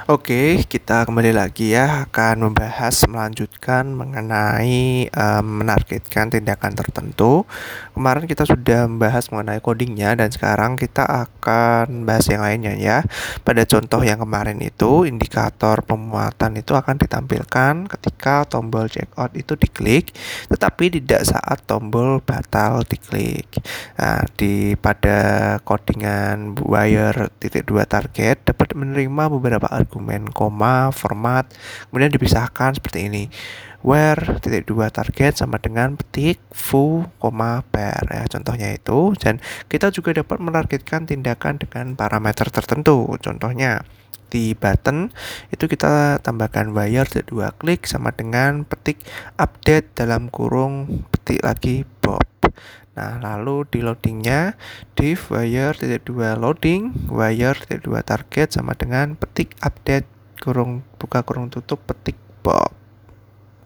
Oke, kita kembali lagi ya akan melanjutkan mengenai menargetkan tindakan tertentu. Kemarin kita sudah membahas mengenai codingnya dan sekarang kita akan bahas yang lainnya ya. Pada contoh yang kemarin itu indikator pemuatan itu akan ditampilkan ketika tombol checkout itu diklik, tetapi tidak saat tombol batal diklik. Nah, pada codingan wire titik dua target dapat menerima beberapa argumen koma, format, kemudian dipisahkan seperti ini. Where titik dua target sama dengan petik foo, pair ya contohnya itu, dan kita juga dapat menargetkan tindakan dengan parameter tertentu. Contohnya di button itu kita tambahkan wire titik dua klik sama dengan petik update dalam kurung petik lagi Bob. Nah, lalu di loadingnya div wire titik dua loading wire titik dua target sama dengan petik update kurung buka kurung tutup petik Bob.